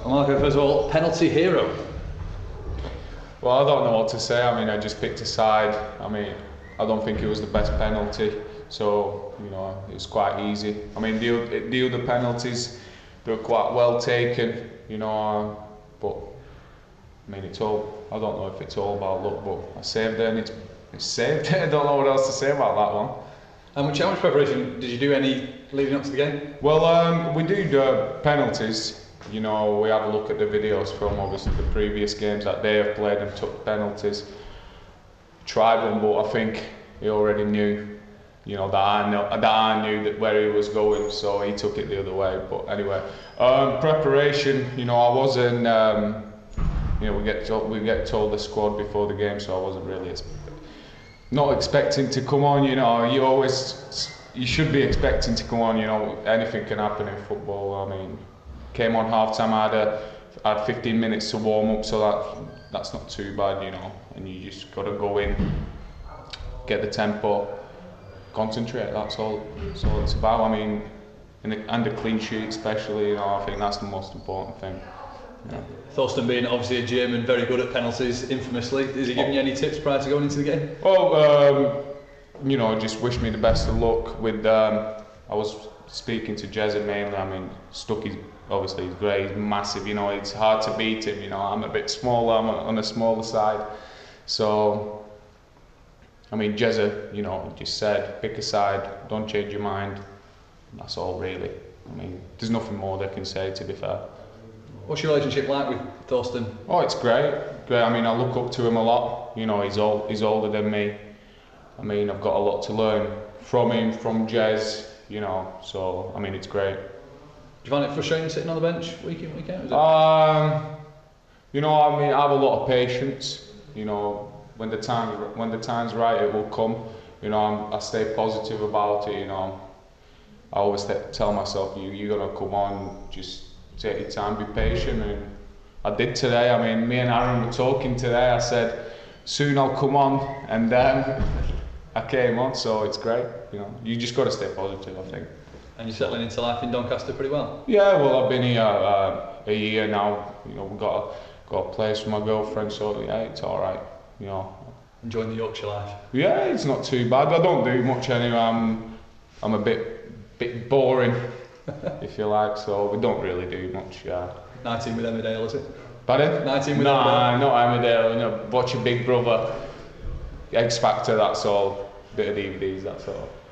Marco, first of all, penalty hero. Well, I don't know what to say. I mean, I just picked a side. I mean, I don't think it was the best penalty, so it was quite easy. I mean, the other penalties, they were quite well taken, but I mean, it's all. I don't know if it's all about luck, but I saved it and it's saved. I don't know what else to say about that one. How much preparation did you do any leading up to the game? Well, we do penalties. We have a look at the videos from obviously the previous games that they have played and took penalties. Tried one, but I think he already knew, that I knew that where he was going, so he took it the other way. But anyway, preparation. I wasn't. We get told the squad before the game, so I wasn't really not expecting to come on. You should be expecting to come on. Anything can happen in football. I mean, came on half time. I had 15 minutes to warm up, so that's not too bad. And you just got to go in, get the tempo, concentrate. That's all it's about. I mean, and a clean sheet especially. I think that's the most important thing. Yeah. Thorsten being obviously a German, very good at penalties, infamously. Is he giving you any tips prior to going into the game? Oh, just wish me the best of luck. I was speaking to Jezza mainly. I mean, Stucky's obviously he's great, he's massive. It's hard to beat him. I'm a bit smaller. I'm on the smaller side, so. I mean, Jezza, just said pick a side, don't change your mind. That's all really. I mean, there's nothing more they can say, to be fair. What's your relationship like with Thorsten? Oh, it's great. I mean, I look up to him a lot. He's older than me. I mean, I've got a lot to learn from him, from Jez. So I mean, it's great. Do you find it frustrating sitting on the bench week in, week out? I mean, I have a lot of patience. When the time's right, it will come. I stay positive about it. I always tell myself, you're gonna come on, just take your time, be patient, and I did today. I mean, me and Aaron were talking today. I said, soon I'll come on, and I came on, so it's great. You just got to stay positive, I think. And you're settling into life in Doncaster pretty well? Yeah, well, I've been here a year now. We've got a place for my girlfriend, so yeah, it's all right. Enjoying the Yorkshire life? Yeah, it's not too bad. I don't do much anyway. I'm a bit boring, if you like, so we don't really do much. 19 with Emmerdale, is it? Pardon? 19 with Emmerdale? Nah, not Emmerdale. Watch your Big Brother, X Factor, that's all. Bit of DVDs, that's all.